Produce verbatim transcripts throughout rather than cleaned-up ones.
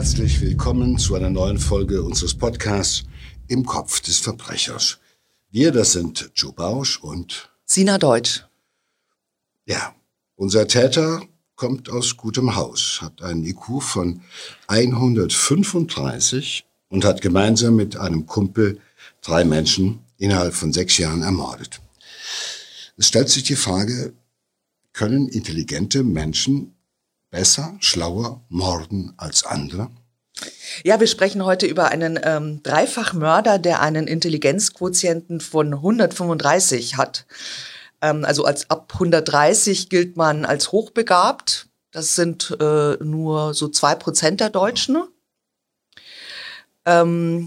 Herzlich willkommen zu einer neuen Folge unseres Podcasts Im Kopf des Verbrechers. Wir, das sind Joe Bausch und Sina Deutsch. Ja, unser Täter kommt aus gutem Haus, hat einen I Q von hundertfünfunddreißig und hat gemeinsam mit einem Kumpel drei Menschen innerhalb von sechs Jahren ermordet. Es stellt sich die Frage, können intelligente Menschen besser, schlauer morden als andere? Ja, wir sprechen heute über einen ähm, Dreifachmörder, der einen Intelligenzquotienten von hundertfünfunddreißig hat. Ähm, also als ab hundertdreißig gilt man als hochbegabt. Das sind äh, nur so zwei Prozent der Deutschen. Ähm,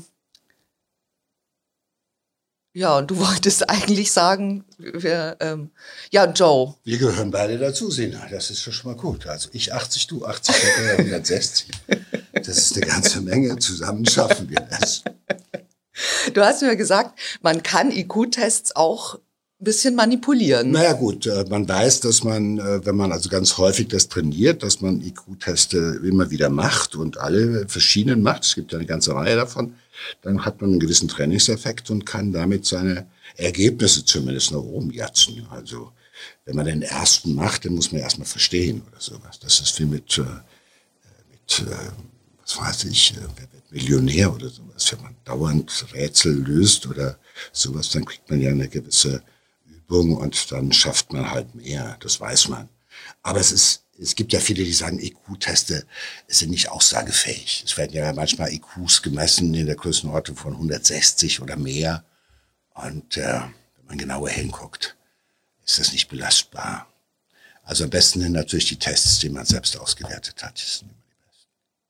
ja, und du wolltest eigentlich sagen, wir, ähm, ja, Joe. Wir gehören beide dazu, Sina. Das ist schon mal gut. Also ich achtzig, du achtzig, hundertsechzig. Das ist eine ganze Menge. Zusammen schaffen wir das. Du hast mir gesagt, man kann I Q-Tests auch ein bisschen manipulieren. Naja gut, man weiß, dass man, wenn man also ganz häufig das trainiert, dass man I Q-Teste immer wieder macht und alle verschiedenen macht. Es gibt ja eine ganze Reihe davon. Dann hat man einen gewissen Trainingseffekt und kann damit seine Ergebnisse zumindest nach oben jatzen. Also wenn man den ersten macht, dann muss man erstmal verstehen oder sowas. Das ist wie mit, mit was weiß ich, wer wird Millionär oder sowas. Wenn man dauernd Rätsel löst oder sowas, dann kriegt man ja eine gewisse Übung und dann schafft man halt mehr. Das weiß man. Aber es ist Es gibt ja viele, die sagen, I Q-Teste sind nicht aussagefähig. Es werden ja manchmal I Qs gemessen in der Größenordnung von hundertsechzig oder mehr. Und äh, wenn man genauer hinguckt, ist das nicht belastbar. Also am besten sind natürlich die Tests, die man selbst ausgewertet hat. Das sind immer die besten.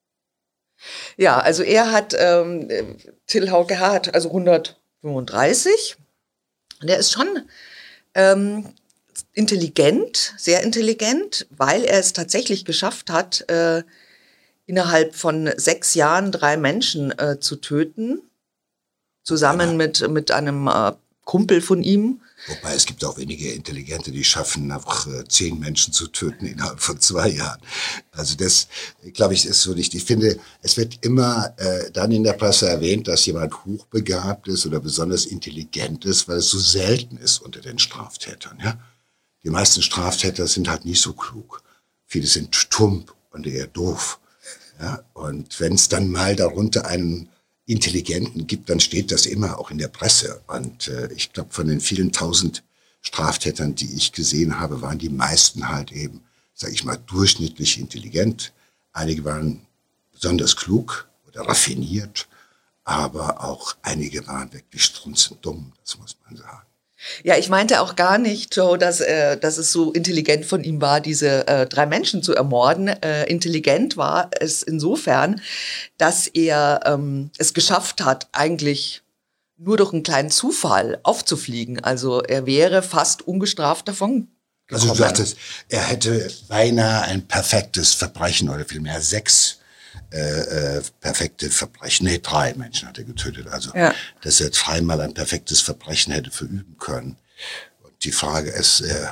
Ja, also er hat, ähm, Till Hauke hat also hundertfünfunddreißig. Der ist schon Ähm, intelligent, sehr intelligent, weil er es tatsächlich geschafft hat, äh, innerhalb von sechs Jahren drei Menschen äh, zu töten, zusammen ja. mit, mit einem äh, Kumpel von ihm. Wobei es gibt auch wenige Intelligente, die schaffen, einfach äh, zehn Menschen zu töten innerhalb von zwei Jahren. Also das, glaube ich, ist so nicht. Ich finde, es wird immer äh, dann in der Presse erwähnt, dass jemand hochbegabt ist oder besonders intelligent ist, weil es so selten ist unter den Straftätern, ja. Die meisten Straftäter sind halt nicht so klug. Viele sind tump und eher doof. Ja? Und wenn es dann mal darunter einen Intelligenten gibt, dann steht das immer auch in der Presse. Und äh, ich glaube, von den vielen tausend Straftätern, die ich gesehen habe, waren die meisten halt eben, sage ich mal, durchschnittlich intelligent. Einige waren besonders klug oder raffiniert, aber auch einige waren wirklich strunzend dumm, das muss man sagen. Ja, ich meinte auch gar nicht, Joe, dass, äh, dass es so intelligent von ihm war, diese äh, drei Menschen zu ermorden. Äh, intelligent war es insofern, dass er ähm, es geschafft hat, eigentlich nur durch einen kleinen Zufall aufzufliegen. Also er wäre fast ungestraft davon gekommen. Also du sagtest, er hätte beinahe ein perfektes Verbrechen oder vielmehr sechs Äh, äh, perfekte Verbrechen, nee, drei Menschen hat er getötet, also ja. Dass er dreimal ein perfektes Verbrechen hätte verüben können. Und die Frage ist, äh,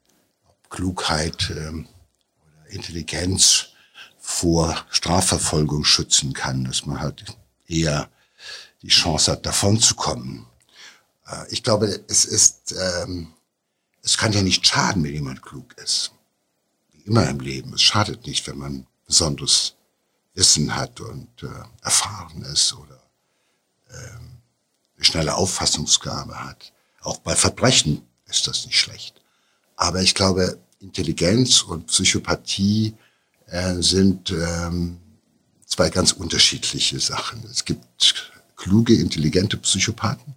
ob Klugheit äh, oder Intelligenz vor Strafverfolgung schützen kann, dass man halt eher die Chance hat, davon zu kommen. Äh, ich glaube, es ist, ähm, es kann ja nicht schaden, wenn jemand klug ist. Wie immer im Leben, es schadet nicht, wenn man besonders Wissen hat und äh, erfahren ist oder ähm, eine schnelle Auffassungsgabe hat. Auch bei Verbrechen ist das nicht schlecht. Aber ich glaube, Intelligenz und Psychopathie äh, sind ähm, zwei ganz unterschiedliche Sachen. Es gibt kluge, intelligente Psychopathen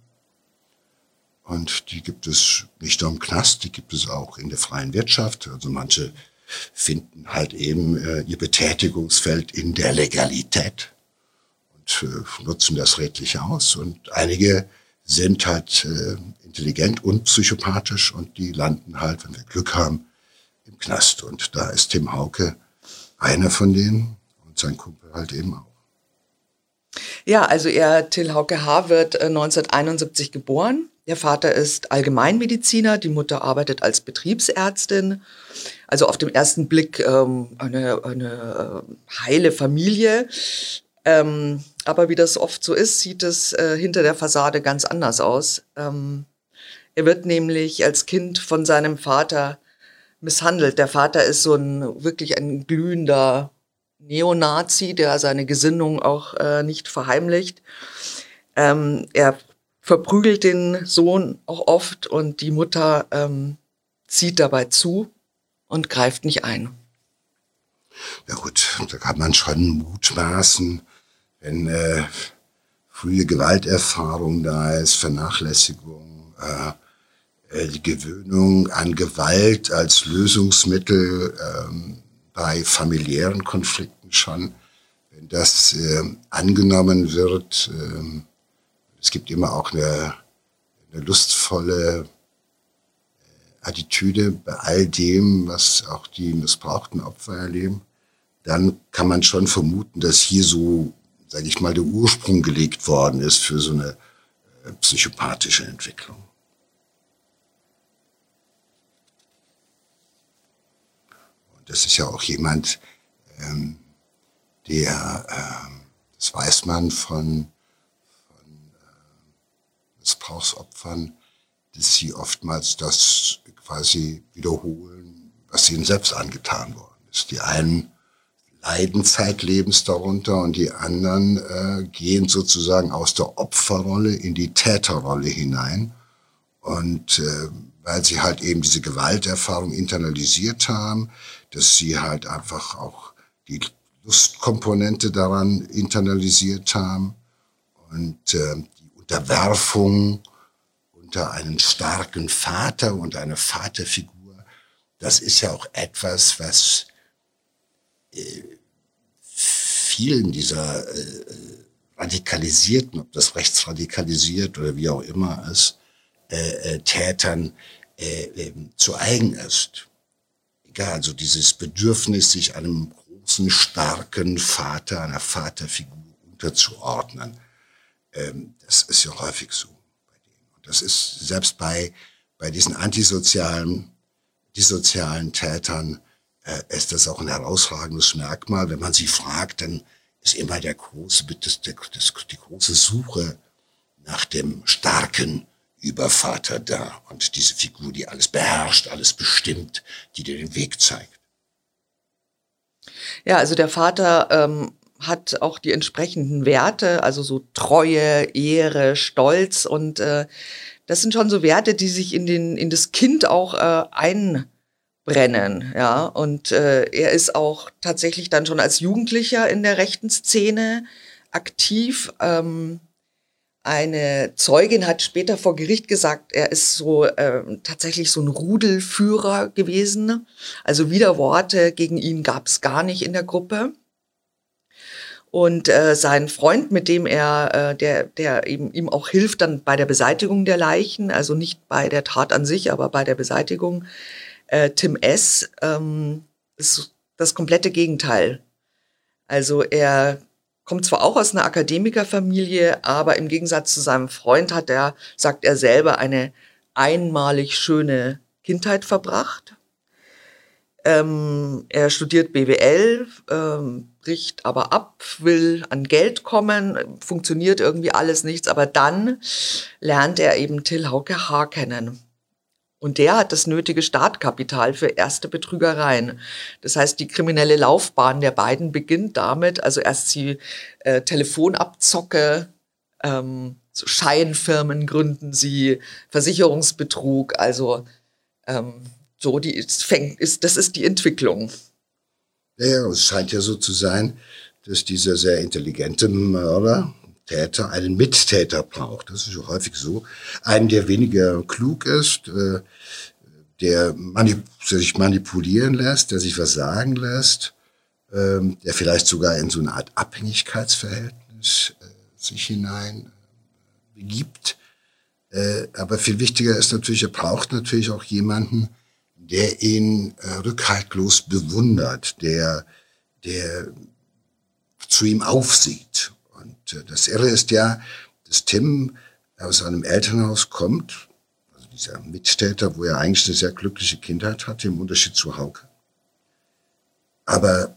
und die gibt es nicht nur im Knast, die gibt es auch in der freien Wirtschaft. Also manche finden halt eben äh, ihr Betätigungsfeld in der Legalität und äh, nutzen das redlich aus. Und einige sind halt äh, intelligent und psychopathisch und die landen halt, wenn wir Glück haben, im Knast. Und da ist Tim Hauke einer von denen und sein Kumpel halt eben auch. Ja, also er, Till Hauke H., wird äh, neunzehnhunderteinundsiebzig geboren. Der Vater ist Allgemeinmediziner, die Mutter arbeitet als Betriebsärztin. also auf den ersten Blick ähm, eine, eine äh, heile Familie. Ähm, aber wie das oft so ist, sieht es äh, hinter der Fassade ganz anders aus. Ähm, er wird nämlich als Kind von seinem Vater misshandelt. Der Vater ist so ein wirklich ein glühender Neonazi, der seine Gesinnung auch äh, nicht verheimlicht. Ähm, er verprügelt den Sohn auch oft und die Mutter ähm, zieht dabei zu und greift nicht ein. Ja gut, da kann man schon mutmaßen, wenn äh, frühe Gewalterfahrung da ist, Vernachlässigung, äh, die Gewöhnung an Gewalt als Lösungsmittel ähm, bei familiären Konflikten schon, wenn das äh, angenommen wird. Äh, es gibt immer auch eine, eine lustvolle äh, Attitüde bei all dem, was auch die missbrauchten Opfer erleben. Dann kann man schon vermuten, dass hier so, sage ich mal, der Ursprung gelegt worden ist für so eine äh, psychopathische Entwicklung. Und das ist ja auch jemand, ähm, der, ähm, das weiß man von, von äh, Missbrauchsopfern, dass sie oftmals das quasi wiederholen, was ihnen selbst angetan worden ist. Die einen leiden zeitlebens darunter und die anderen äh, gehen sozusagen aus der Opferrolle in die Täterrolle hinein. Und äh, weil sie halt eben diese Gewalterfahrung internalisiert haben, dass sie halt einfach auch die Lustkomponente daran internalisiert haben und äh, die Unterwerfung unter einen starken Vater und eine Vaterfigur, das ist ja auch etwas, was äh, vielen dieser äh, radikalisierten, ob das rechtsradikalisiert oder wie auch immer ist, äh, äh, Tätern äh, äh, zu eigen ist. Egal, also dieses Bedürfnis, sich einem großen, starken Vater, einer Vaterfigur unterzuordnen, ähm, das ist ja häufig so bei denen. Und das ist selbst bei, bei diesen antisozialen, dissozialen Tätern, äh, ist das auch ein herausragendes Merkmal. Wenn man sie fragt, dann ist immer der große, das, der, das, die große Suche nach dem starken Übervater da und diese Figur, die alles beherrscht, alles bestimmt, die dir den Weg zeigt. Ja, also der Vater ähm, hat auch die entsprechenden Werte, also so Treue, Ehre, Stolz und äh, das sind schon so Werte, die sich in den in das Kind auch äh, einbrennen, ja. Und äh, er ist auch tatsächlich dann schon als Jugendlicher in der rechten Szene aktiv. Ähm, Eine Zeugin hat später vor Gericht gesagt, er ist so äh, tatsächlich so ein Rudelführer gewesen. Also Widerworte gegen ihn gab es gar nicht in der Gruppe. Und äh, sein Freund, mit dem er, äh, der, der eben ihm auch hilft dann bei der Beseitigung der Leichen, also nicht bei der Tat an sich, aber bei der Beseitigung, äh, Tim S., ähm, ist das komplette Gegenteil. Also er kommt zwar auch aus einer Akademikerfamilie, aber im Gegensatz zu seinem Freund hat er, sagt er selber, eine einmalig schöne Kindheit verbracht. Ähm, er studiert B W L, ähm, bricht aber ab, will an Geld kommen, funktioniert irgendwie alles nichts, aber dann lernt er eben Till Hauke Haar kennen. Und der hat das nötige Startkapital für erste Betrügereien. Das heißt, die kriminelle Laufbahn der beiden beginnt damit, also erst sie äh, Telefonabzocke, ähm, so Scheinfirmen gründen sie, Versicherungsbetrug, also ähm, so die ist, fängt, ist, das ist die Entwicklung. Ja, ja, es scheint ja so zu sein, dass dieser sehr intelligente Mörder, Täter, einen Mittäter braucht. Das ist ja häufig so. Einen, der weniger klug ist, äh, der, manip- der sich manipulieren lässt, der sich was sagen lässt, ähm, der vielleicht sogar in so eine Art Abhängigkeitsverhältnis äh, sich hinein äh, begibt. Äh, aber viel wichtiger ist natürlich, er braucht natürlich auch jemanden, der ihn äh, rückhaltlos bewundert, der, der zu ihm aufsieht. Und äh, das Irre ist ja, dass Tim aus einem Elternhaus kommt, also dieser Mittäter, wo er eigentlich eine sehr glückliche Kindheit hatte, im Unterschied zu Hauke. aber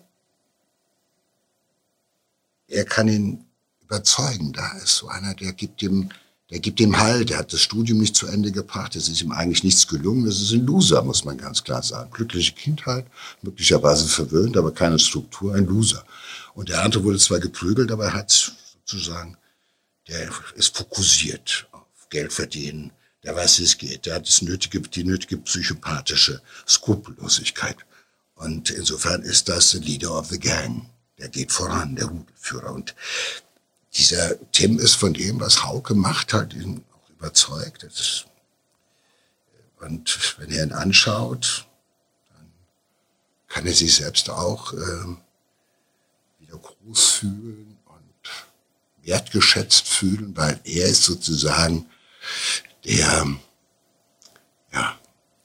er kann ihn überzeugen. Da ist so einer, der gibt ihm, der gibt ihm Halt. Der hat das Studium nicht zu Ende gebracht. Es ist ihm eigentlich nichts gelungen. Das ist ein Loser, muss man ganz klar sagen. Glückliche Kindheit, möglicherweise verwöhnt, aber keine Struktur, ein Loser. Und der andere wurde zwar geprügelt, aber er hat sozusagen, der ist fokussiert auf Geld verdienen. Der weiß, wie es geht. Der hat das nötige, die nötige psychopathische Skrupellosigkeit. Und insofern ist das the leader of the gang. Der geht voran, der Rudelführer. Und dieser Tim ist von dem, was Hauke macht, halt ihn auch überzeugt. Ist, und wenn er ihn anschaut, dann kann er sich selbst auch äh, wieder groß fühlen und wertgeschätzt fühlen, weil er ist sozusagen der, ja,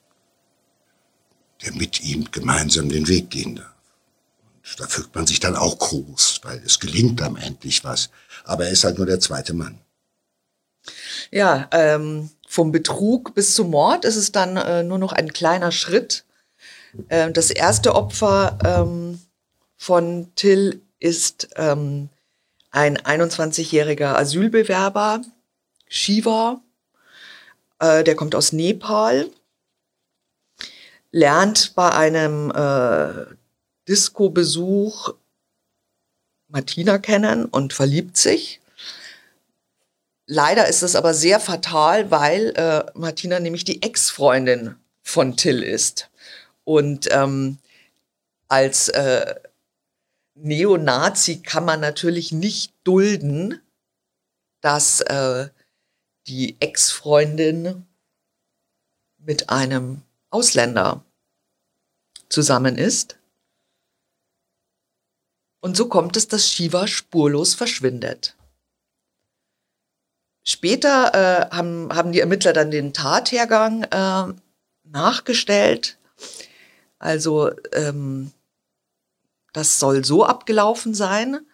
der mit ihm gemeinsam den Weg gehen darf. Da fühlt man sich dann auch groß, weil es gelingt dann endlich was. Aber er ist halt nur der zweite Mann. Ja, ähm, vom Betrug bis zum Mord ist es dann äh, nur noch ein kleiner Schritt. Ähm, das erste Opfer ähm, von Till ist ähm, ein einundzwanzigjähriger Asylbewerber, Shiva. Äh, der kommt aus Nepal, lernt bei einem äh, Disco-Besuch Martina kennen und verliebt sich. Leider ist es aber sehr fatal, weil äh, Martina nämlich die Ex-Freundin von Till ist. Und ähm, als äh, Neonazi kann man natürlich nicht dulden, dass äh, die Ex-Freundin mit einem Ausländer zusammen ist. Und so kommt es, dass Shiva spurlos verschwindet. Später äh, haben, haben die Ermittler dann den Tathergang äh, nachgestellt. Also ähm, das soll so abgelaufen sein.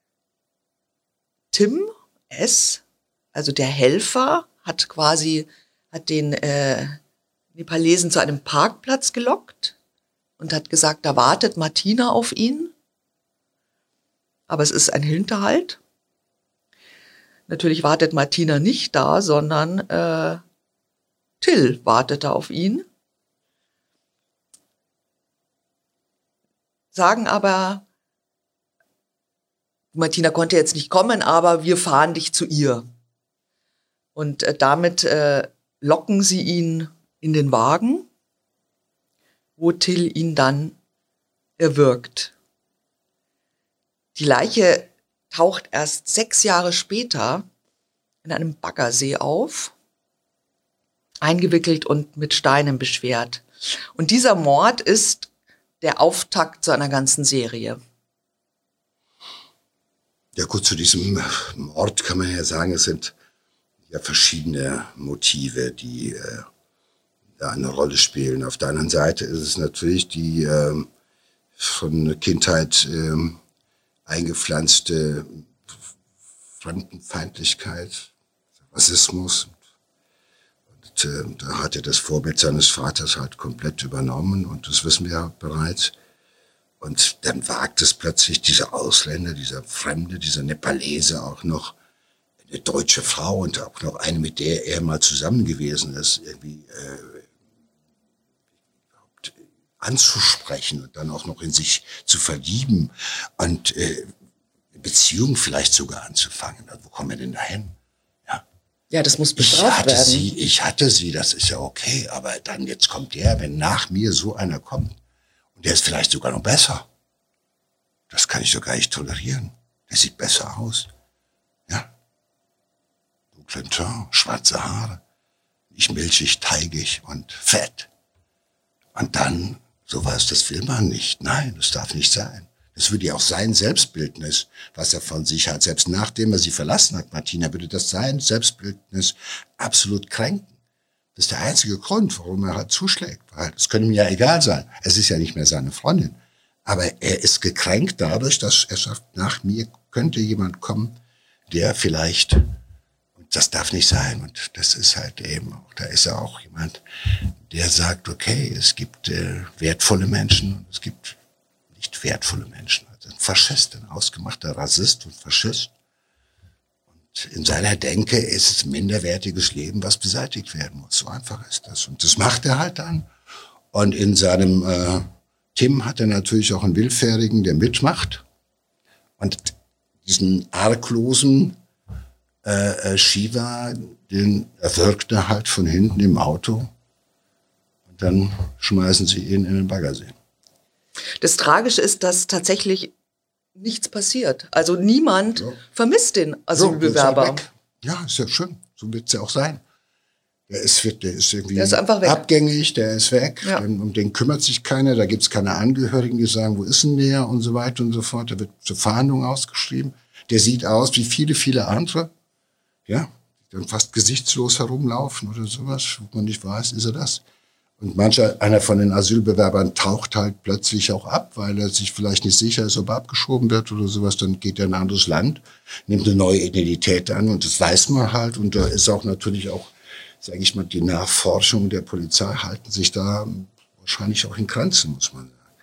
Tim S., also der Helfer, hat quasi hat den äh, Nepalesen zu einem Parkplatz gelockt und hat gesagt, da wartet Martina auf ihn. Aber es ist ein Hinterhalt. Natürlich wartet Martina nicht da, sondern äh, Till wartet da auf ihn. Sagen aber, Martina konnte jetzt nicht kommen, aber wir fahren dich zu ihr. Und äh, damit äh, locken sie ihn in den Wagen, wo Till ihn dann erwürgt. Die Leiche taucht erst sechs Jahre später in einem Baggersee auf, eingewickelt und mit Steinen beschwert. Und dieser Mord ist der Auftakt zu einer ganzen Serie. Ja gut, zu diesem Mord kann man ja sagen, es sind ja verschiedene Motive, die äh, da eine Rolle spielen. Auf der anderen Seite ist es natürlich die äh, von Kindheit äh, eingepflanzte Fremdenfeindlichkeit, Rassismus. Und äh, da hat er das Vorbild seines Vaters halt komplett übernommen und das wissen wir ja bereits. Und dann wagt es plötzlich dieser Ausländer, dieser Fremde, dieser Nepalese auch noch eine deutsche Frau und auch noch eine, mit der er mal zusammen gewesen ist, irgendwie äh, anzusprechen und dann auch noch in sich zu verlieben und äh, Beziehung vielleicht sogar anzufangen. Wo kommen wir denn dahin? Ja, ja, das muss bestraft ich hatte werden. Sie, ich hatte sie, das ist ja okay, aber dann jetzt kommt der, wenn nach mir so einer kommt und der ist vielleicht sogar noch besser. Das kann ich doch gar nicht tolerieren. Der sieht besser aus. Ja, dunklen Teint, schwarze Haare, nicht milchig, teigig und fett. Und dann sowas, das will man nicht. Nein, das darf nicht sein. Das würde ja auch sein Selbstbildnis, was er von sich hat. Selbst nachdem er sie verlassen hat, Martina, würde das sein Selbstbildnis absolut kränken. Das ist der einzige Grund, warum er halt zuschlägt. Weil es könnte ihm ja egal sein. Es ist ja nicht mehr seine Freundin. Aber er ist gekränkt dadurch, dass er sagt, nach mir könnte jemand kommen, der vielleicht, und das darf nicht sein. Und das ist halt eben auch, da ist er auch jemand, der sagt, okay, es gibt äh, wertvolle Menschen und es gibt nicht wertvolle Menschen. Also ein Faschist, ein ausgemachter Rassist und Faschist. Und in seiner Denke ist es ein minderwertiges Leben, was beseitigt werden muss. So einfach ist das. Und das macht er halt dann. Und in seinem äh, Tim hat er natürlich auch einen Willfährigen, der mitmacht. Und diesen arglosen äh, Shiva, den erwürgt er halt von hinten im Auto. Und dann schmeißen sie ihn in den Baggersee. Das Tragische ist, dass tatsächlich nichts passiert. Also niemand ja. vermisst den Asylbewerber. So, ja, ist ja schön. So wird es ja auch sein. Der ist, der ist irgendwie der ist einfach weg. abgängig, der ist weg. Ja. Den, um den kümmert sich keiner. Da gibt es keine Angehörigen, die sagen, wo ist denn der und so weiter und so fort. Da wird zur Fahndung ausgeschrieben. Der sieht aus wie viele, viele andere. Ja, die dann fast gesichtslos herumlaufen oder sowas. Wo man nicht weiß, ist er das. Und mancher, einer von den Asylbewerbern taucht halt plötzlich auch ab, weil er sich vielleicht nicht sicher ist, ob er abgeschoben wird oder sowas. Dann geht er in ein anderes Land, nimmt eine neue Identität an und das weiß man halt. Und da ist auch natürlich auch, sage ich mal, die Nachforschung der Polizei halten sich da wahrscheinlich auch in Grenzen, muss man sagen.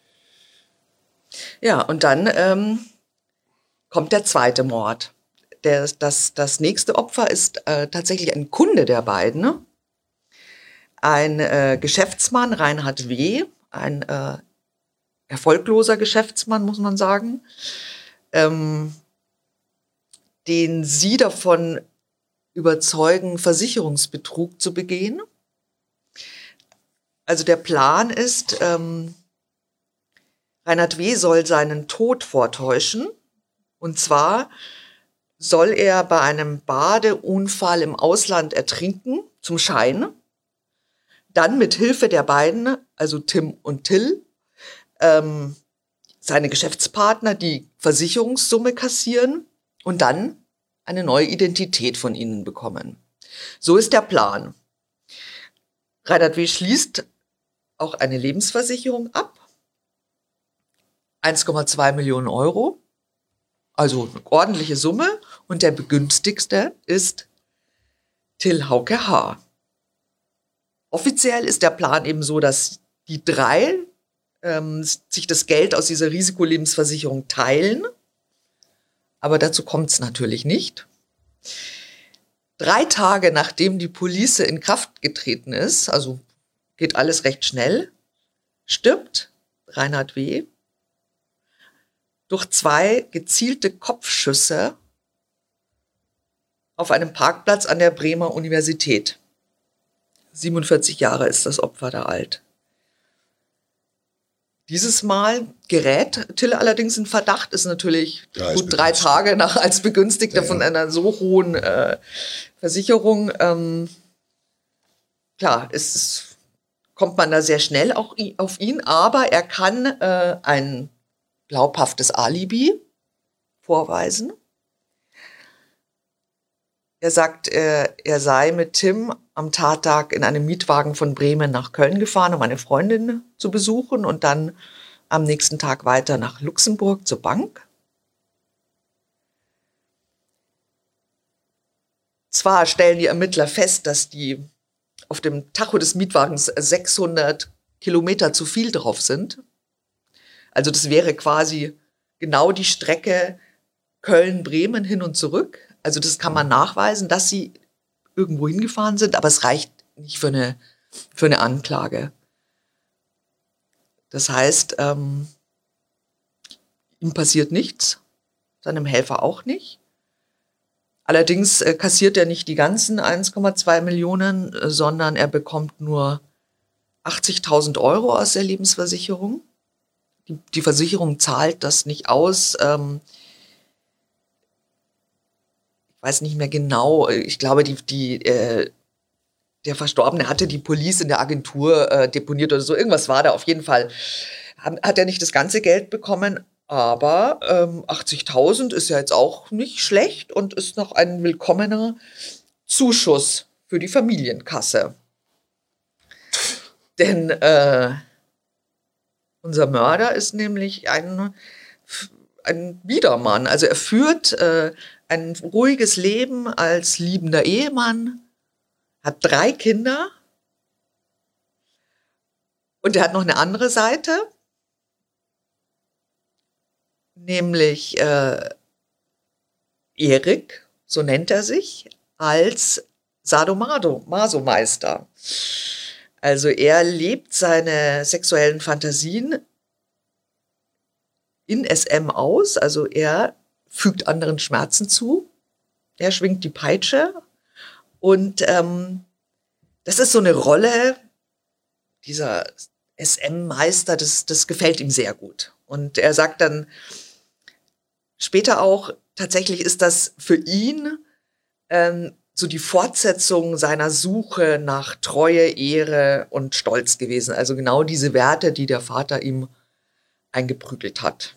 Ja, und dann ähm, kommt der zweite Mord. Der, das, das nächste Opfer ist äh, tatsächlich ein Kunde der beiden, ne? Ein äh, Geschäftsmann, Reinhard W., ein äh, erfolgloser Geschäftsmann, muss man sagen, ähm, den sie davon überzeugen, Versicherungsbetrug zu begehen. Also der Plan ist, ähm, Reinhard W. soll seinen Tod vortäuschen. Und zwar soll er bei einem Badeunfall im Ausland ertrinken, zum Schein. Dann mit Hilfe der beiden, also Tim und Till, ähm, seine Geschäftspartner die Versicherungssumme kassieren und dann eine neue Identität von ihnen bekommen. So ist der Plan. Reinhard W. schließt auch eine Lebensversicherung ab. eins Komma zwei Millionen Euro. Also eine ordentliche Summe. Und der begünstigste ist Till Hauke H. Offiziell ist der Plan eben so, dass die drei ähm, sich das Geld aus dieser Risikolebensversicherung teilen. Aber dazu kommt es natürlich nicht. Drei Tage nachdem die Police in Kraft getreten ist, also geht alles recht schnell, stirbt Reinhard W. durch zwei gezielte Kopfschüsse auf einem Parkplatz an der Bremer Universität. siebenundvierzig Jahre ist das Opfer da alt. Dieses Mal gerät Till allerdings in Verdacht, ist natürlich ja, gut drei Tage nach als Begünstigter ja, ja. von einer so hohen äh, Versicherung. Ähm, klar, es ist, kommt man da sehr schnell auch auf ihn, aber er kann äh, ein glaubhaftes Alibi vorweisen. Er sagt, er, er sei mit Tim am Tattag in einem Mietwagen von Bremen nach Köln gefahren, um eine Freundin zu besuchen und dann am nächsten Tag weiter nach Luxemburg zur Bank. Zwar stellen die Ermittler fest, dass die auf dem Tacho des Mietwagens sechshundert Kilometer zu viel drauf sind. Also das wäre quasi genau die Strecke Köln-Bremen hin und zurück. Also das kann man nachweisen, dass sie irgendwo hingefahren sind, aber es reicht nicht für eine, für eine Anklage. Das heißt, ähm, ihm passiert nichts, seinem Helfer auch nicht. Allerdings äh, kassiert er nicht die ganzen eins Komma zwei Millionen, äh, sondern er bekommt nur achtzigtausend Euro aus der Lebensversicherung. Die, die Versicherung zahlt das nicht aus. Ähm, ich weiß nicht mehr genau, ich glaube, die, die, äh, der Verstorbene hatte die Police in der Agentur äh, deponiert oder so. Irgendwas war da. Auf jeden Fall hat er nicht das ganze Geld bekommen, aber ähm, achtzigtausend ist ja jetzt auch nicht schlecht und ist noch ein willkommener Zuschuss für die Familienkasse. Denn äh, unser Mörder ist nämlich ein, ein Biedermann. Also er führt äh, ein ruhiges Leben als liebender Ehemann, hat drei Kinder und er hat noch eine andere Seite. nämlich äh, Erik, so nennt er sich, als Sadomaso-Meister. Also er lebt seine sexuellen Fantasien in S M aus, also er fügt anderen Schmerzen zu, er schwingt die Peitsche und ähm, das ist so eine Rolle, dieser S M-Meister, das, das gefällt ihm sehr gut. Und er sagt dann später auch, tatsächlich ist das für ihn ähm, so die Fortsetzung seiner Suche nach Treue, Ehre und Stolz gewesen. Also genau diese Werte, die der Vater ihm eingeprügelt hat.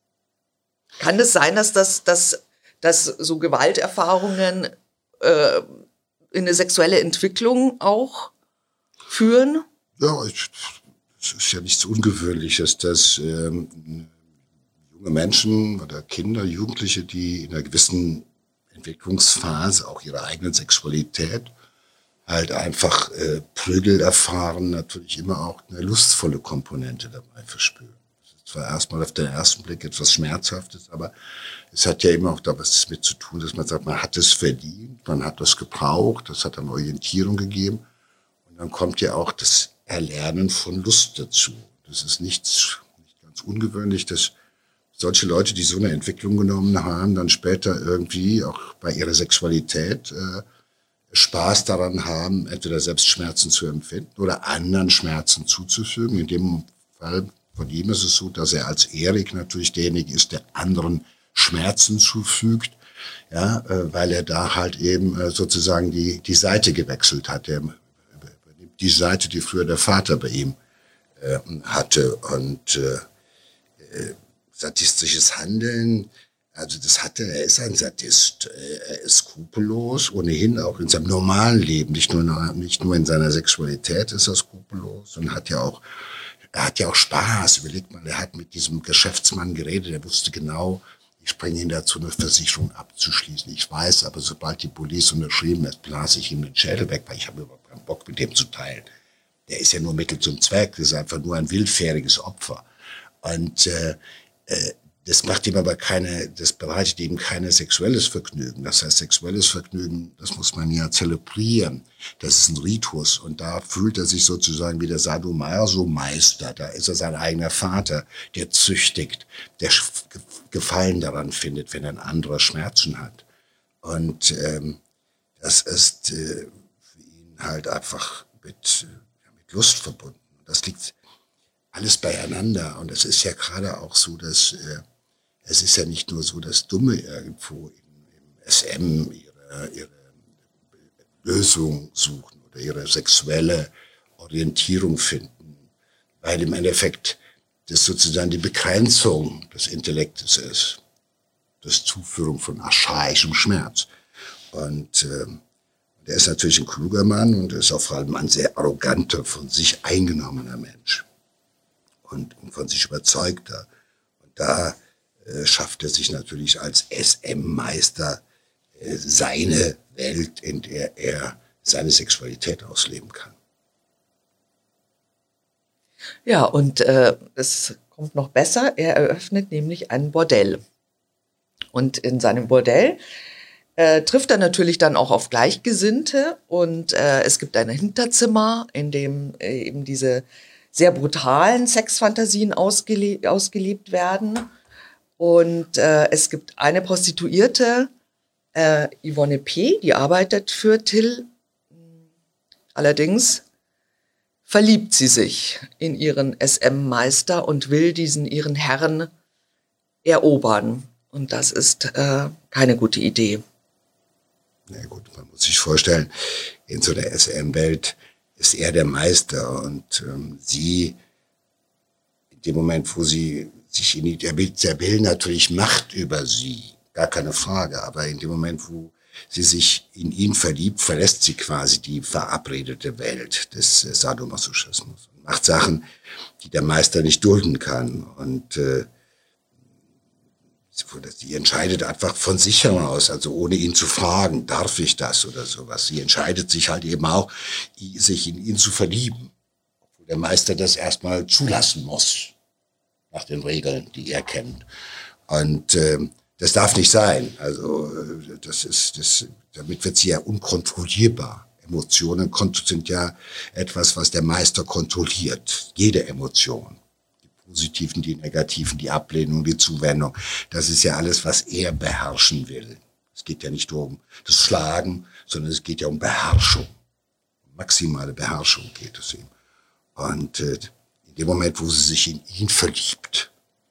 Kann es sein, dass, das, dass, dass so Gewalterfahrungen äh, in eine sexuelle Entwicklung auch führen? Ja, es ist ja nichts Ungewöhnliches, dass ähm, junge Menschen oder Kinder, Jugendliche, die in einer gewissen Entwicklungsphase auch ihre eigene Sexualität halt einfach äh, Prügel erfahren, natürlich immer auch eine lustvolle Komponente dabei verspüren. Das ist zwar erstmal auf den ersten Blick etwas Schmerzhaftes, aber es hat ja immer auch da was mit zu tun, dass man sagt, man hat es verdient, man hat das gebraucht, das hat dann Orientierung gegeben und dann kommt ja auch das Erlernen von Lust dazu. Das ist nichts, nicht ganz ungewöhnlich, dass solche Leute, die so eine Entwicklung genommen haben, dann später irgendwie auch bei ihrer Sexualität äh, Spaß daran haben, entweder selbst Schmerzen zu empfinden oder anderen Schmerzen zuzufügen. In dem Fall von ihm ist es so, dass er als Erik natürlich derjenige ist, der anderen Schmerzen zufügt, ja, äh, weil er da halt eben äh, sozusagen die die Seite gewechselt hat. Er übernimmt die Seite, die früher der Vater bei ihm äh, hatte und äh, äh, sadistisches Handeln, also das hat er, er ist ein Sadist, er ist skrupellos, ohnehin auch in seinem normalen Leben, nicht nur, nicht nur in seiner Sexualität ist er skrupellos und hat ja auch, er hat ja auch Spaß, überlegt mal, er hat mit diesem Geschäftsmann geredet, er wusste genau, ich bringe ihn dazu, eine Versicherung abzuschließen, ich weiß, aber sobald die Police unterschrieben hat, blase ich ihm den Schädel weg, weil ich habe überhaupt keinen Bock mit dem zu teilen. Der ist ja nur Mittel zum Zweck, das ist einfach nur ein willfähriges Opfer. Und äh, das macht ihm aber keine, das bereitet ihm keine sexuelles Vergnügen. Das heißt, sexuelles Vergnügen, das muss man ja zelebrieren. Das ist ein Ritus. Und da fühlt er sich sozusagen wie der Sadomaso-Meister. Da ist er sein eigener Vater, der züchtigt, der Gefallen daran findet, wenn ein anderer Schmerzen hat. Und ähm, das ist äh, für ihn halt einfach mit, ja, mit Lust verbunden. Das liegt alles beieinander. Und es ist ja gerade auch so, dass äh, es ist ja nicht nur so, dass Dumme irgendwo im, im S M ihre, ihre Lösung suchen oder ihre sexuelle Orientierung finden, weil im Endeffekt das sozusagen die Begrenzung des Intellektes ist, das Zuführung von archaischem Schmerz. Und äh, der ist natürlich ein kluger Mann und ist auch vor allem ein sehr arroganter, von sich eingenommener Mensch. Und von sich überzeugter. Und da äh, schafft er sich natürlich als S M-Meister äh, seine Welt, in der er seine Sexualität ausleben kann. Ja, und äh, es kommt noch besser. Er eröffnet nämlich ein Bordell. Und in seinem Bordell äh, trifft er natürlich dann auch auf Gleichgesinnte. Und äh, es gibt ein Hinterzimmer, in dem äh, eben diese sehr brutalen Sexfantasien ausgele- ausgelebt werden. Und äh, es gibt eine Prostituierte, äh, Yvonne P., die arbeitet für Till. Allerdings verliebt sie sich in ihren S M-Meister und will diesen ihren Herrn erobern. Und das ist äh, keine gute Idee. Na gut, man muss sich vorstellen, in so einer S M-Welt ist er der Meister und ähm, sie, in dem Moment, wo sie sich in die, der will, der will natürlich Macht über sie, gar keine Frage, aber in dem Moment, wo sie sich in ihn verliebt, verlässt sie quasi die verabredete Welt des äh, Sadomasochismus und macht Sachen, die der Meister nicht dulden kann und äh, sie entscheidet einfach von sich heraus, also ohne ihn zu fragen, darf ich das oder sowas. Sie entscheidet sich halt eben auch, sich in ihn zu verlieben. Obwohl der Meister das erstmal zulassen muss, nach den Regeln, die er kennt. Und äh, das darf nicht sein. Also das ist, das, damit wird sie ja unkontrollierbar. Emotionen sind ja etwas, was der Meister kontrolliert. Jede Emotion. Die positiven, die negativen, die Ablehnung, die Zuwendung. Das ist ja alles, was er beherrschen will. Es geht ja nicht nur um das Schlagen, sondern es geht ja um Beherrschung. Maximale Beherrschung geht es ihm. Und äh, in dem Moment, wo sie sich in ihn verliebt,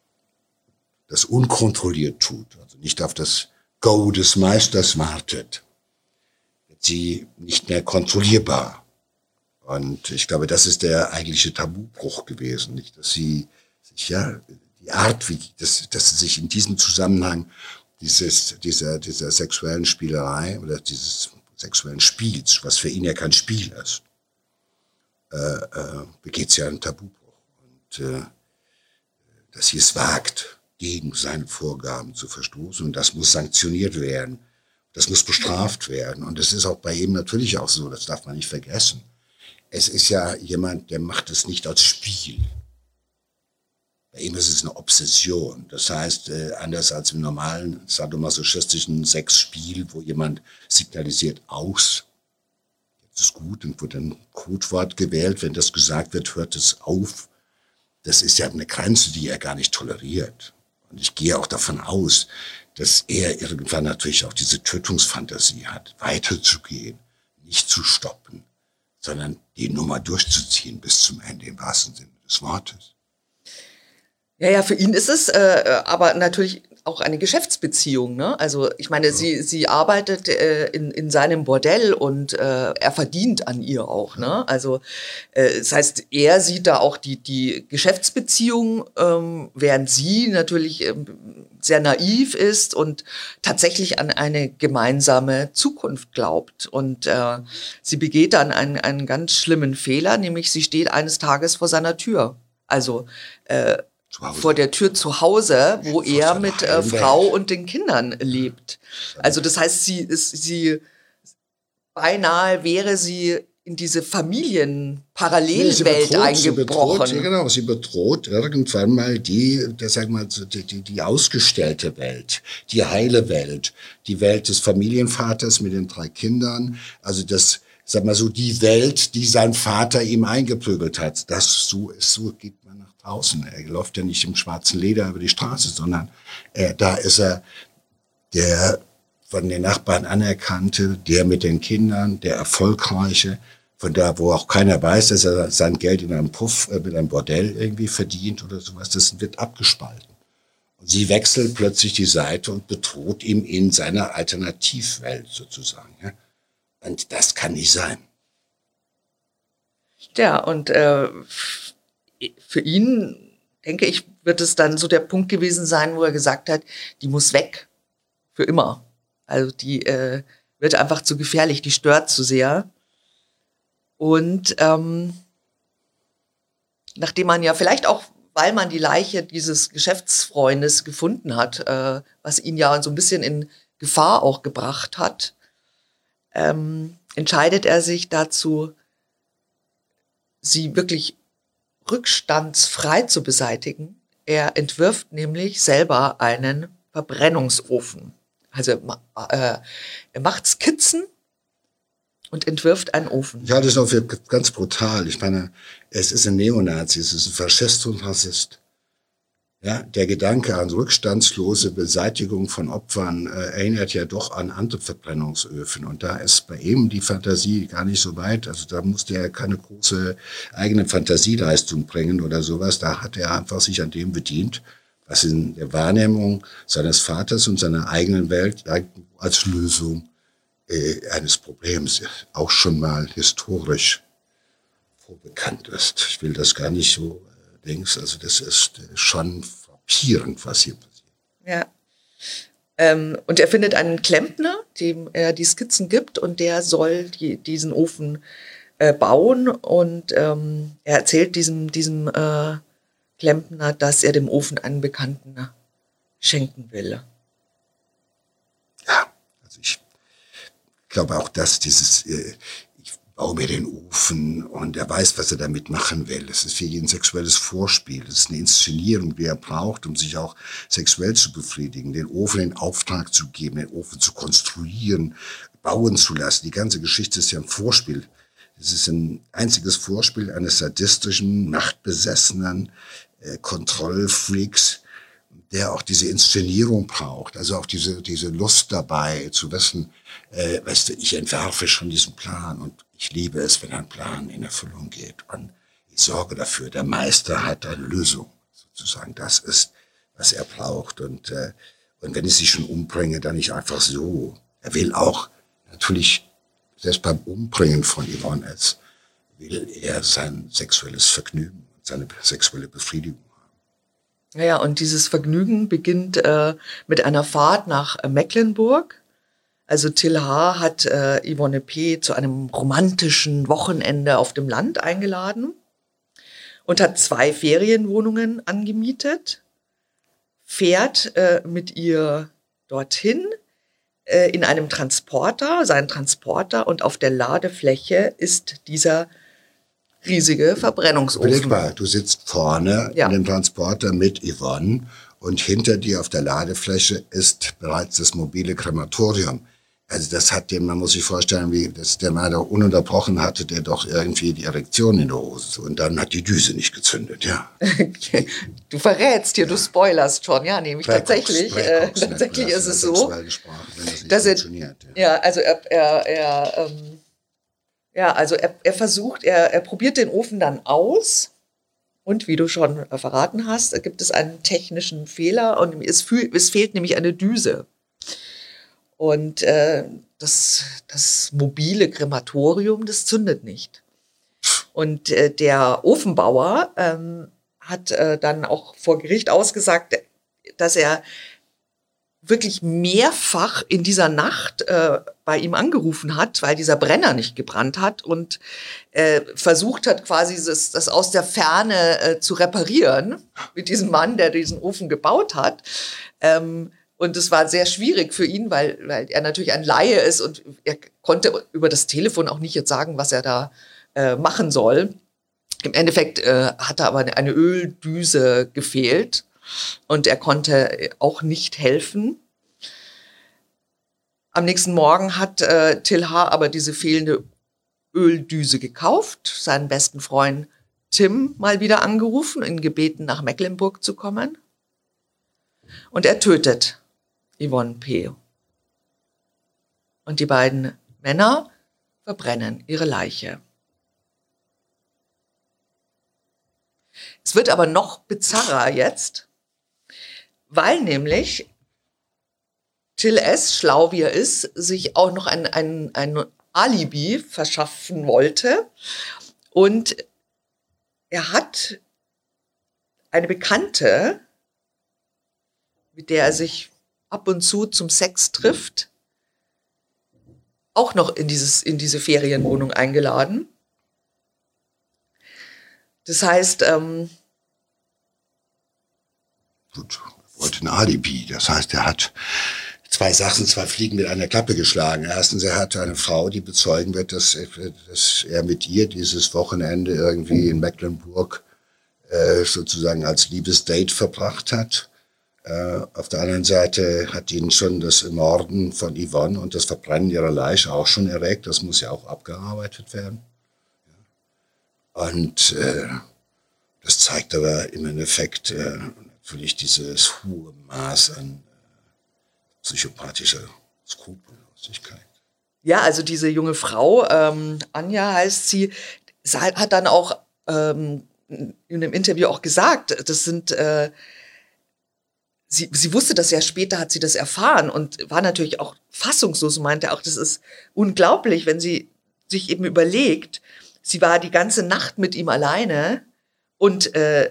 das unkontrolliert tut, also nicht auf das Go des Meisters wartet, wird sie nicht mehr kontrollierbar. Und ich glaube, das ist der eigentliche Tabubruch gewesen, nicht, dass sie sich, ja, die Art, wie, dass, dass sie sich in diesem Zusammenhang dieses, dieser, dieser sexuellen Spielerei oder dieses sexuellen Spiels, was für ihn ja kein Spiel ist, äh, äh, begeht sie einen Tabubruch. Und äh, dass sie es wagt, gegen seine Vorgaben zu verstoßen. Und das muss sanktioniert werden. Das muss bestraft werden. Und das ist auch bei ihm natürlich auch so, das darf man nicht vergessen. Es ist ja jemand, der macht es nicht als Spiel. Bei ihm ist es eine Obsession. Das heißt, äh, anders als im normalen sadomasochistischen Sexspiel, wo jemand signalisiert aus, jetzt ist gut, und wird ein Codewort gewählt, wenn das gesagt wird, hört es auf. Das ist ja eine Grenze, die er gar nicht toleriert. Und ich gehe auch davon aus, dass er irgendwann natürlich auch diese Tötungsfantasie hat, weiterzugehen, nicht zu stoppen, sondern die Nummer durchzuziehen bis zum Ende im wahrsten Sinne des Wortes. Ja, ja, für ihn ist es äh, aber natürlich auch eine Geschäftsbeziehung, ne? Also ich meine, ja. sie sie arbeitet äh, in in seinem Bordell und äh, er verdient an ihr auch, ne? Also äh, das heißt, er sieht da auch die die Geschäftsbeziehung, ähm, während sie natürlich ähm, sehr naiv ist und tatsächlich an eine gemeinsame Zukunft glaubt. Und äh, sie begeht dann einen einen ganz schlimmen Fehler, nämlich sie steht eines Tages vor seiner Tür. Also äh, vor der Tür zu Hause, wo er mit äh, Frau und den Kindern lebt. Also das heißt, sie ist, sie beinahe wäre sie in diese Familienparallelwelt eingebrochen. Sie bedroht, ja genau, sie bedroht irgendwann mal die, das sag mal, die, die, die ausgestellte Welt, die heile Welt, die Welt des Familienvaters mit den drei Kindern, also das, sag mal so, die Welt, die sein Vater ihm eingeprügelt hat. Das so ist, so geht man nach draußen. Er läuft ja nicht im schwarzen Leder über die Straße, sondern äh, da ist er der von den Nachbarn anerkannte, der mit den Kindern, der Erfolgreiche, von da, wo auch keiner weiß, dass er sein Geld in einem Puff, äh, mit einem Bordell irgendwie verdient oder sowas. Das wird abgespalten. Und sie wechselt plötzlich die Seite und bedroht ihn in seiner Alternativwelt sozusagen, ja. Und das kann nicht sein. Ja, und äh, für ihn, denke ich, wird es dann so der Punkt gewesen sein, wo er gesagt hat, die muss weg. Für immer. Also die äh, wird einfach zu gefährlich, die stört zu sehr. Und ähm, nachdem man ja vielleicht auch, weil man die Leiche dieses Geschäftsfreundes gefunden hat, äh, was ihn ja so ein bisschen in Gefahr auch gebracht hat, Ähm, entscheidet er sich dazu, sie wirklich rückstandsfrei zu beseitigen. Er entwirft nämlich selber einen Verbrennungsofen. Also äh, er macht Skizzen und entwirft einen Ofen. Ich halte es auch für ganz brutal. Ich meine, es ist ein Neonazi, es ist ein Faschist und Rassist. Ja, der Gedanke an rückstandslose Beseitigung von Opfern äh, erinnert ja doch an andere Verbrennungsöfen. Und da ist bei ihm die Fantasie gar nicht so weit. Also da musste er keine große eigene Fantasieleistung bringen oder sowas. Da hat er einfach sich an dem bedient, was in der Wahrnehmung seines Vaters und seiner eigenen Welt als Lösung äh, eines Problems auch schon mal historisch vorbekannt ist. Ich will das gar nicht so links, also das ist schon frappierend, was hier passiert. Ja. Ähm, und er findet einen Klempner, dem er die Skizzen gibt, und der soll die, diesen Ofen äh, bauen. Und ähm, er erzählt diesem, diesem äh, Klempner, dass er dem Ofen einen Bekannten schenken will. Ja, also ich glaube auch, dass dieses, äh, ich bau mir den Ofen und er weiß, was er damit machen will. Es ist für ihn ein sexuelles Vorspiel. Es ist eine Inszenierung, die er braucht, um sich auch sexuell zu befriedigen, den Ofen in Auftrag zu geben, den Ofen zu konstruieren, bauen zu lassen. Die ganze Geschichte ist ja ein Vorspiel. Es ist ein einziges Vorspiel eines sadistischen, machtbesessenen äh, Kontrollfreaks, der auch diese Inszenierung braucht, also auch diese diese Lust dabei zu wissen, äh, weißt du, ich entwerfe schon diesen Plan und ich liebe es, wenn ein Plan in Erfüllung geht und ich sorge dafür, der Meister hat eine Lösung, sozusagen, das ist, was er braucht und äh, und wenn ich sie schon umbringe, dann nicht einfach so. Er will auch natürlich, selbst beim Umbringen von Yvonne S., will er sein sexuelles Vergnügen, seine sexuelle Befriedigung. Ja, und dieses Vergnügen beginnt äh, mit einer Fahrt nach äh, Mecklenburg. Also Till H. hat äh, Yvonne P. zu einem romantischen Wochenende auf dem Land eingeladen und hat zwei Ferienwohnungen angemietet, fährt äh, mit ihr dorthin äh, in einem Transporter, sein Transporter, und auf der Ladefläche ist dieser riesige Verbrennungsofen. Überleg mal, du sitzt vorne ja. in dem Transporter mit Yvonne und hinter dir auf der Ladefläche ist bereits das mobile Krematorium. Also das hat den, man muss sich vorstellen, wie das der Mann doch ununterbrochen hatte, der doch irgendwie die Erektion in der Hose. Und dann hat die Düse nicht gezündet, ja. Du verrätst hier, du spoilerst schon, ja, nämlich Präcox, tatsächlich. Präcox, äh, tatsächlich ist es so, Sprache, wenn das nicht dass er, funktioniert, ja. ja, also er, er, er ähm, ja, also er, er versucht, er, er probiert den Ofen dann aus und wie du schon verraten hast, gibt es einen technischen Fehler und es, fühl, es fehlt nämlich eine Düse. Und äh, das, das mobile Krematorium, das zündet nicht. Und äh, der Ofenbauer ähm, hat äh, dann auch vor Gericht ausgesagt, dass er wirklich mehrfach in dieser Nacht äh, bei ihm angerufen hat, weil dieser Brenner nicht gebrannt hat und äh, versucht hat, quasi das, das aus der Ferne äh, zu reparieren mit diesem Mann, der diesen Ofen gebaut hat. Ähm, und es war sehr schwierig für ihn, weil, weil er natürlich ein Laie ist und er konnte über das Telefon auch nicht jetzt sagen, was er da äh, machen soll. Im Endeffekt äh, hatte aber eine Öldüse gefehlt. Und er konnte auch nicht helfen. Am nächsten Morgen hat äh, Till H. aber diese fehlende Öldüse gekauft, seinen besten Freund Tim mal wieder angerufen, ihn gebeten, nach Mecklenburg zu kommen. Und er tötet Yvonne P. Und die beiden Männer verbrennen ihre Leiche. Es wird aber noch bizarrer jetzt, weil nämlich Till S., schlau wie er ist, sich auch noch ein, ein, ein Alibi verschaffen wollte. Und er hat eine Bekannte, mit der er sich ab und zu zum Sex trifft, auch noch in, dieses, in diese Ferienwohnung eingeladen. Das heißt, ähm, gut, er wollte ein Alibi. Das heißt, er hat zwei Sachen, zwei Fliegen mit einer Klappe geschlagen. Erstens, er hatte eine Frau, die bezeugen wird, dass, dass er mit ihr dieses Wochenende irgendwie in Mecklenburg äh, sozusagen als Liebesdate verbracht hat. Äh, auf der anderen Seite hat ihn schon das Morden von Yvonne und das Verbrennen ihrer Leiche auch schon erregt. Das muss ja auch abgearbeitet werden. Und äh, das zeigt aber im Endeffekt äh, natürlich dieses hohe Maß an äh, psychopathischer Skrupellosigkeit. Ja, also diese junge Frau, ähm, Anja heißt sie, hat dann auch ähm, in einem Interview auch gesagt, das sind, äh, sie, sie wusste das ja später, hat sie das erfahren und war natürlich auch fassungslos und meinte auch, das ist unglaublich, wenn sie sich eben überlegt, sie war die ganze Nacht mit ihm alleine und äh,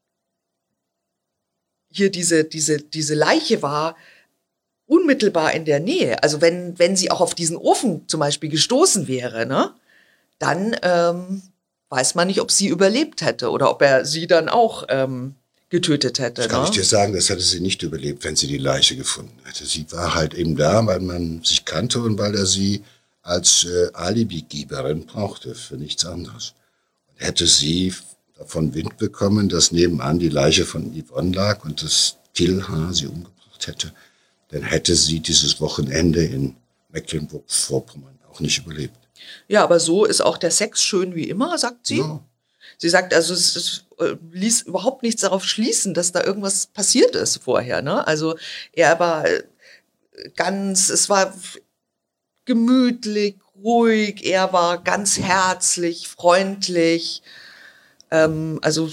hier diese, diese, diese Leiche war unmittelbar in der Nähe. Also wenn, wenn sie auch auf diesen Ofen zum Beispiel gestoßen wäre, ne, dann ähm, weiß man nicht, ob sie überlebt hätte oder ob er sie dann auch ähm, getötet hätte. Das kann ne? ich dir sagen, das hätte sie nicht überlebt, wenn sie die Leiche gefunden hätte. Sie war halt eben da, weil man sich kannte und weil er sie als äh, Alibigeberin brauchte, für nichts anderes. Und hätte sie davon Wind bekommen, dass nebenan die Leiche von Yvonne lag und dass Till H. sie umgebracht hätte, dann hätte sie dieses Wochenende in Mecklenburg-Vorpommern auch nicht überlebt. Ja, aber so ist auch der Sex schön wie immer, sagt sie. Ja. Sie sagt, also es, es äh, ließ überhaupt nichts darauf schließen, dass da irgendwas passiert ist vorher. Ne? Also er war äh, ganz, es war gemütlich, ruhig, er war ganz herzlich, freundlich. Ähm, also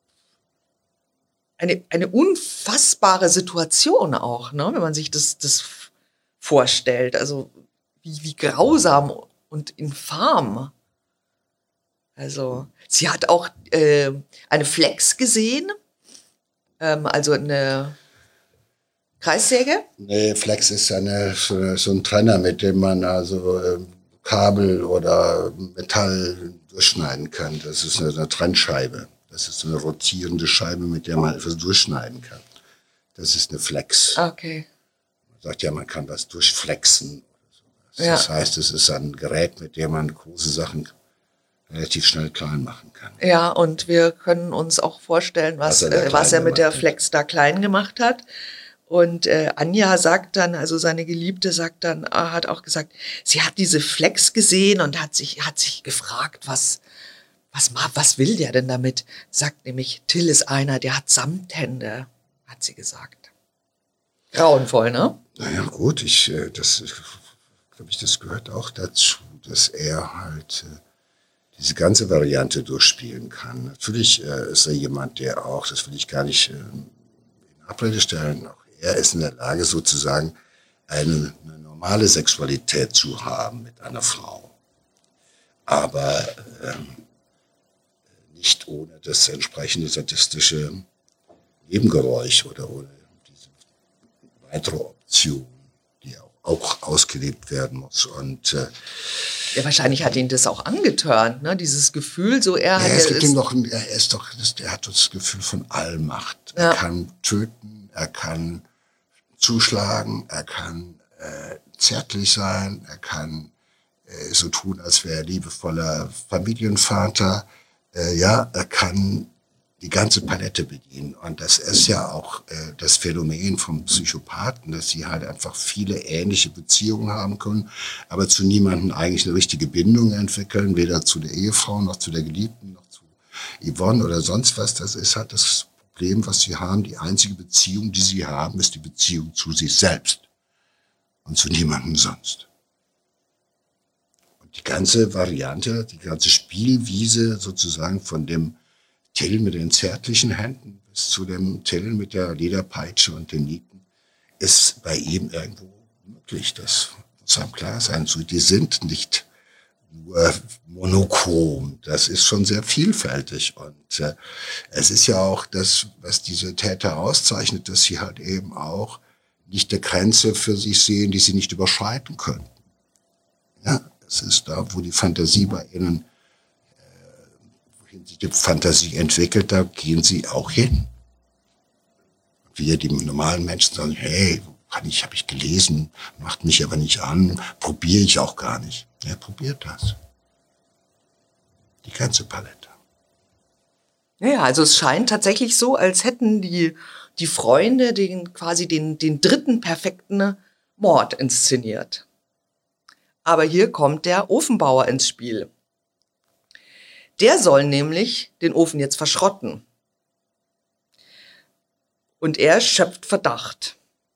eine, eine unfassbare Situation auch, ne? Wenn man sich das, das vorstellt. Also wie, wie grausam und infam. Also sie hat auch äh, eine Flex gesehen, ähm, also eine Kreissäge. Nee, Flex ist eine, so, so ein Trenner, mit dem man also äh, Kabel oder Metall durchschneiden kann. Das ist eine, eine Trennscheibe. Das ist eine rotierende Scheibe, mit der man etwas durchschneiden kann. Das ist eine Flex. Okay. Man sagt ja, man kann was durchflexen. Das Ja. heißt, es ist ein Gerät, mit dem man große Sachen relativ schnell klein machen kann. Ja, und wir können uns auch vorstellen, was, Was er da äh, was er klein mit der gemacht hat. Flex da klein gemacht hat. Und äh, Anja sagt dann, also seine Geliebte sagt dann, äh, hat auch gesagt, sie hat diese Flex gesehen und hat sich, hat sich gefragt, was, was, ma- was will der denn damit? Sagt nämlich, Till ist einer, der hat Samthände, hat sie gesagt. Grauenvoll, ne? Naja, gut, ich, äh, das, glaube ich, das gehört auch dazu, dass er halt äh, diese ganze Variante durchspielen kann. Natürlich äh, ist er jemand, der auch, das will ich gar nicht äh, in Abrede stellen, auch er ist in der Lage, sozusagen eine, eine normale Sexualität zu haben mit einer Frau. Aber ähm, nicht ohne das entsprechende sadistische Nebengeräusch oder ohne diese weitere Option, die auch, auch ausgelebt werden muss. Und äh, Ja, wahrscheinlich hat ihn das auch angetörnt, ne? Dieses Gefühl, so er ja, hat es ja gibt ist- ihm noch, ein, er ist doch, er hat das Gefühl von Allmacht. Ja. Er kann töten, er kann zuschlagen, er kann äh, zärtlich sein, er kann äh, so tun, als wäre er liebevoller Familienvater. Äh, ja, er kann die ganze Palette bedienen. Und das ist ja auch äh, das Phänomen von Psychopathen, dass sie halt einfach viele ähnliche Beziehungen haben können, aber zu niemandem eigentlich eine richtige Bindung entwickeln, weder zu der Ehefrau noch zu der Geliebten noch zu Yvonne oder sonst was. Das ist halt das Problem, was sie haben. Die einzige Beziehung, die sie haben, ist die Beziehung zu sich selbst und zu niemandem sonst. Und die ganze Variante, die ganze Spielwiese sozusagen von dem Till mit den zärtlichen Händen bis zu dem Till mit der Lederpeitsche und den Nieten ist bei ihm irgendwo möglich. Das muss einem klar sein. So, die sind nicht nur monochrom. Das ist schon sehr vielfältig. Und äh, es ist ja auch das, was diese Täter auszeichnet, dass sie halt eben auch nicht eine Grenze für sich sehen, die sie nicht überschreiten können. Ja, es ist da, wo die Fantasie bei ihnen sich die Fantasie entwickelt, da gehen sie auch hin. Wir, die normalen Menschen, sagen, hey, kann ich, habe ich gelesen, macht mich aber nicht an, probiere ich auch gar nicht. Ja, probiert das. Die ganze Palette. Ja, also es scheint tatsächlich so, als hätten die, die Freunde den, quasi den, den dritten perfekten Mord inszeniert. Aber hier kommt der Ofenbauer ins Spiel. Der soll nämlich den Ofen jetzt verschrotten. Und er schöpft Verdacht.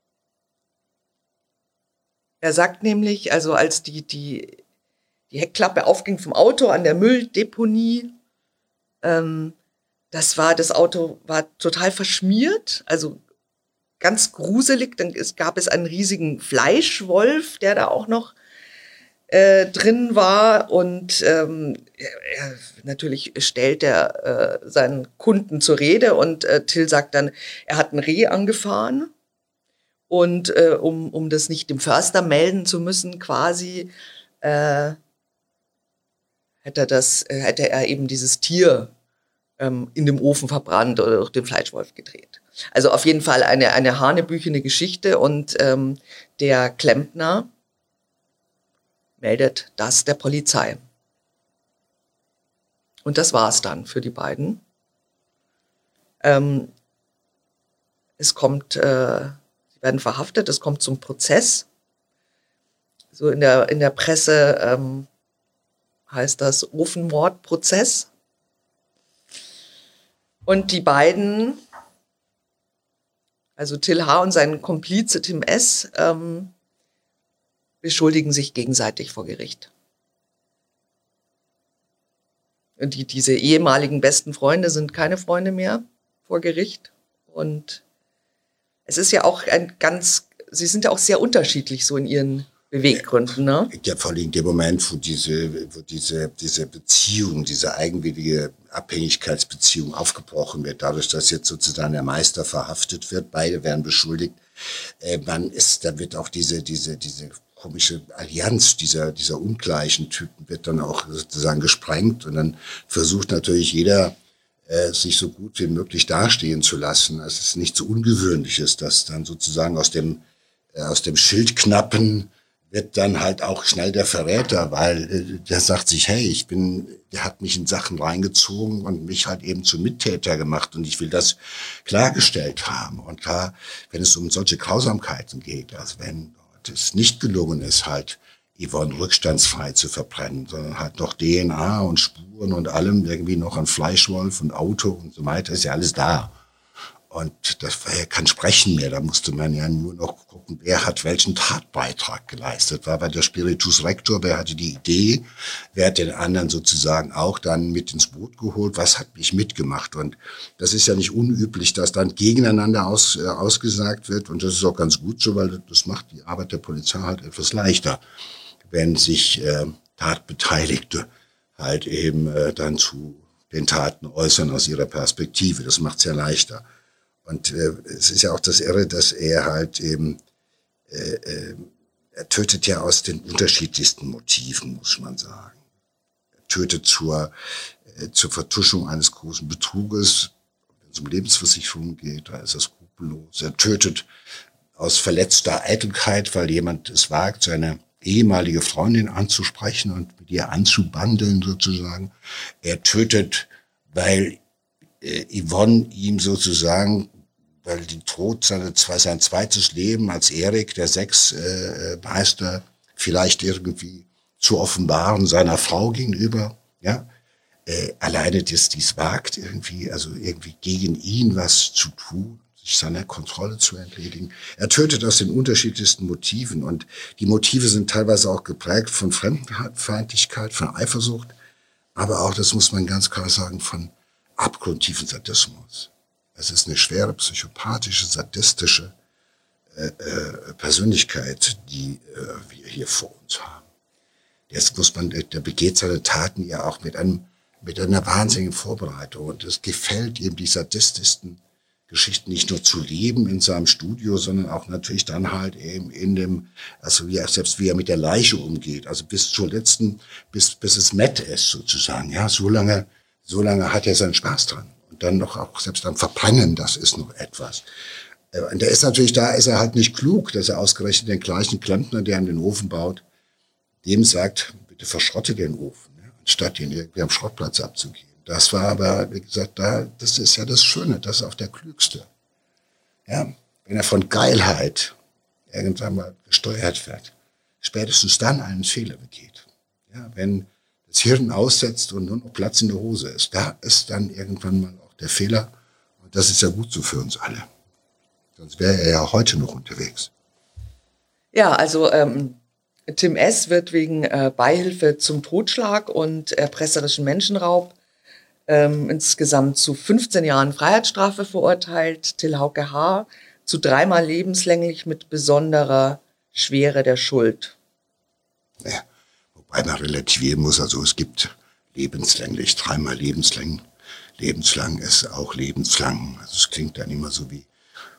Er sagt nämlich, also als die, die, die Heckklappe aufging vom Auto an der Mülldeponie, ähm, das war, das Auto war total verschmiert, also ganz gruselig. Dann es gab es einen riesigen Fleischwolf, der da auch noch Äh, drin war und ähm, er, er, natürlich stellt er äh, seinen Kunden zur Rede und äh, Till sagt dann, er hat ein Reh angefahren und äh, um, um das nicht dem Förster melden zu müssen quasi, äh, hätte, er das, äh, hätte er eben dieses Tier ähm, in dem Ofen verbrannt oder durch den Fleischwolf gedreht. Also auf jeden Fall eine, eine hanebüchene Geschichte und ähm, der Klempner meldet das der Polizei. Und das war es dann für die beiden. Ähm, es kommt, äh, sie werden verhaftet, es kommt zum Prozess. So in der, in der Presse ähm, heißt das Ofenmordprozess. Und die beiden, also Till H. und sein Komplize Tim S., ähm, beschuldigen sich gegenseitig vor Gericht. Und die, diese ehemaligen besten Freunde sind keine Freunde mehr vor Gericht. Und es ist ja auch ein ganz, sie sind ja auch sehr unterschiedlich so in ihren Beweggründen, ne? Ja, vor allem in dem Moment, wo diese, wo diese, diese Beziehung, diese eigenwillige Abhängigkeitsbeziehung aufgebrochen wird, dadurch, dass jetzt sozusagen der Meister verhaftet wird, beide werden beschuldigt, äh, man ist, da wird auch diese, diese, diese komische Allianz dieser, dieser ungleichen Typen wird dann auch sozusagen gesprengt und dann versucht natürlich jeder, äh, sich so gut wie möglich dastehen zu lassen. Es ist nichts Ungewöhnliches, dass dann sozusagen aus dem, äh, aus dem Schildknappen wird dann halt auch schnell der Verräter, weil äh, der sagt sich, hey, ich bin, der hat mich in Sachen reingezogen und mich halt eben zum Mittäter gemacht und ich will das klargestellt haben. Und klar, wenn es um solche Grausamkeiten geht, also wenn es nicht gelungen ist, halt Yvonne rückstandsfrei zu verbrennen, sondern halt noch D N A und Spuren und allem irgendwie noch an Fleischwolf und Auto und so weiter, ist ja alles da. Und das war ja kein Sprechen mehr. Da musste man ja nur noch gucken, wer hat welchen Tatbeitrag geleistet. War bei der Spiritus Rector, wer hatte die Idee, wer hat den anderen sozusagen auch dann mit ins Boot geholt, was hat mich mitgemacht. Und das ist ja nicht unüblich, dass dann gegeneinander aus, äh, ausgesagt wird. Und das ist auch ganz gut so, weil das macht die Arbeit der Polizei halt etwas leichter, wenn sich äh, Tatbeteiligte halt eben äh, dann zu den Taten äußern aus ihrer Perspektive. Das macht es ja leichter. Und äh, es ist ja auch das Irre, dass er halt eben, äh, äh, er tötet ja aus den unterschiedlichsten Motiven, muss man sagen. Er tötet zur, äh, zur Vertuschung eines großen Betruges, wenn es um Lebensversicherung geht, da ist er skrupellos. Er tötet aus verletzter Eitelkeit, weil jemand es wagt, seine ehemalige Freundin anzusprechen und mit ihr anzubandeln sozusagen. Er tötet, weil äh, Yvonne ihm sozusagen, weil die Tod seine, sein zweites Leben als Erik, der Sexmeister, äh, vielleicht irgendwie zu offenbaren seiner Frau gegenüber, ja, äh, alleine das dies wagt irgendwie, also irgendwie gegen ihn was zu tun, sich seiner Kontrolle zu entledigen. Er tötet aus den unterschiedlichsten Motiven und die Motive sind teilweise auch geprägt von Fremdenfeindlichkeit, von Eifersucht, aber auch, das muss man ganz klar sagen, von abgrundtiefen Sadismus. Es ist eine schwere psychopathische, sadistische äh, äh, Persönlichkeit, die äh, wir hier vor uns haben. Jetzt muss man, der begeht seine Taten ja auch mit einem mit einer wahnsinnigen Vorbereitung. Und es gefällt ihm, die sadistischsten Geschichten nicht nur zu leben in seinem Studio, sondern auch natürlich dann halt eben in dem, also wie er, selbst wie er mit der Leiche umgeht, also bis zur letzten, bis bis es matt ist sozusagen. Ja, so lange, so lange hat er seinen Spaß dran. Und dann noch auch selbst am Verbrennen, das ist noch etwas. Und der ist natürlich, da ist er halt nicht klug, dass er ausgerechnet den gleichen Klempner, der in den Ofen baut, dem sagt, bitte verschrotte den Ofen, ja, anstatt ihn irgendwie am Schrottplatz abzugeben. Das war aber, wie gesagt, da, das ist ja das Schöne, das ist auch der Klügste. Ja, wenn er von Geilheit irgendwann mal gesteuert wird, spätestens dann einen Fehler begeht. Ja, wenn das Hirn aussetzt und nur noch Platz in der Hose ist, da ist dann irgendwann mal auch der Fehler. Und das ist ja gut so für uns alle. Sonst wäre er ja heute noch unterwegs. Ja, also ähm, Tim S. wird wegen äh, Beihilfe zum Totschlag und erpresserischen Menschenraub ähm, insgesamt zu fünfzehn Jahren Freiheitsstrafe verurteilt. Till Hauke H. zu dreimal lebenslänglich mit besonderer Schwere der Schuld. Ja, wobei man relativieren muss, also es gibt lebenslänglich, dreimal lebenslang. Lebenslang ist auch lebenslang. Also es klingt dann immer so wie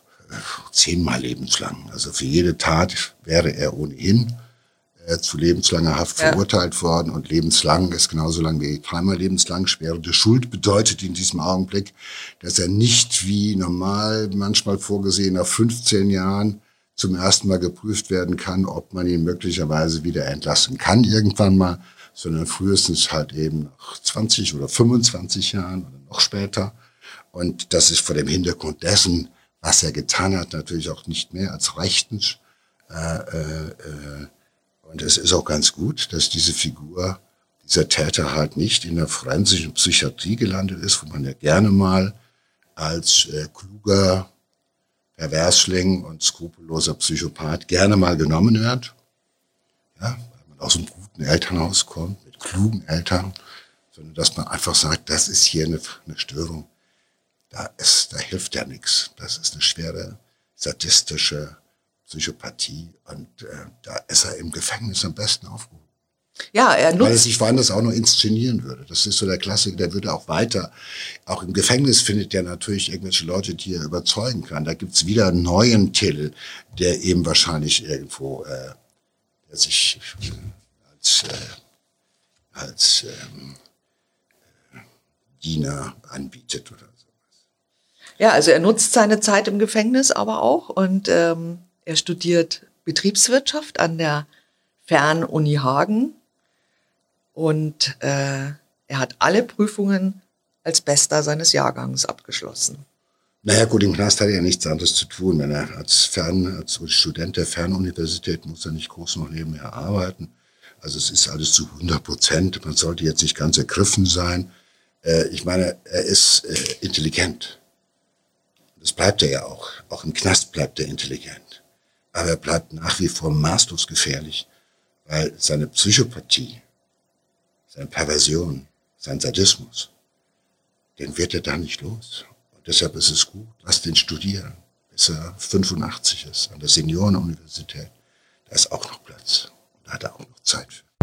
zehnmal lebenslang. Also für jede Tat wäre er ohnehin äh, zu lebenslanger Haft ja. verurteilt worden und lebenslang ist genauso lang wie dreimal lebenslang. Schwere Schuld bedeutet in diesem Augenblick, dass er nicht wie normal manchmal vorgesehen nach fünfzehn Jahren zum ersten Mal geprüft werden kann, ob man ihn möglicherweise wieder entlassen kann irgendwann mal, sondern frühestens halt eben nach zwanzig oder fünfundzwanzig Jahren oder noch später. Und das ist vor dem Hintergrund dessen, was er getan hat, natürlich auch nicht mehr als rechtens. Äh, äh, äh, und es ist auch ganz gut, dass diese Figur, dieser Täter halt nicht in der forensischen Psychiatrie gelandet ist, wo man ja gerne mal als äh, kluger Perversling und skrupelloser Psychopath gerne mal genommen wird. Ja, weil man aus einem guten Elternhaus kommt, mit klugen Eltern, sondern dass man einfach sagt, das ist hier eine, eine Störung. Da, ist, da hilft ja nichts. Das ist eine schwere, sadistische Psychopathie und äh, da ist er im Gefängnis am besten aufgehoben. Ja, er nutzt. Weil er sich woanders auch noch inszenieren würde. Das ist so der Klassiker, der würde auch weiter. Auch im Gefängnis findet er natürlich irgendwelche Leute, die er überzeugen kann. Da gibt's wieder einen neuen Till, der eben wahrscheinlich irgendwo, äh, der sich äh, als, äh, als ähm, äh, Diener anbietet oder sowas. Ja, also er nutzt seine Zeit im Gefängnis aber auch und ähm, er studiert Betriebswirtschaft an der Fernuni Hagen. Und äh, er hat alle Prüfungen als Bester seines Jahrgangs abgeschlossen. Naja gut, im Knast hat er ja nichts anderes zu tun. Wenn er als, Fern, als Student der Fernuniversität muss er nicht groß noch nebenher arbeiten. Also es ist alles zu hundert Prozent. Man sollte jetzt nicht ganz ergriffen sein. Äh, ich meine, er ist äh, intelligent. Das bleibt er ja auch. Auch im Knast bleibt er intelligent. Aber er bleibt nach wie vor maßlos gefährlich, weil seine Psychopathie, seine Perversion, sein Sadismus, den wird er da nicht los. Und deshalb ist es gut, lasst ihn studieren, bis er fünfundachtzig ist, an der Seniorenuniversität. Da ist auch noch Platz. Und da hat er auch noch Zeit für.